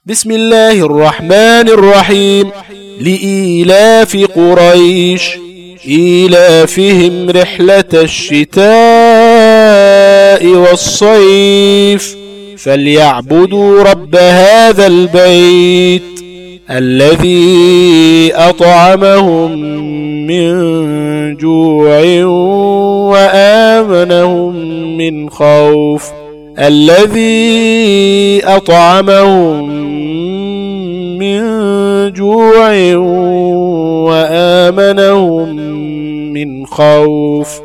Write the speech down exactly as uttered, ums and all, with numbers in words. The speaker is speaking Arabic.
بسم الله الرحمن الرحيم. لإيلاف قريش إيلافهم رحلة الشتاء والصيف فليعبدوا رب هذا البيت الذي أطعمهم من جوع وآمنهم من خوف الذي أطعمهم من جوع وآمنهم من خوف.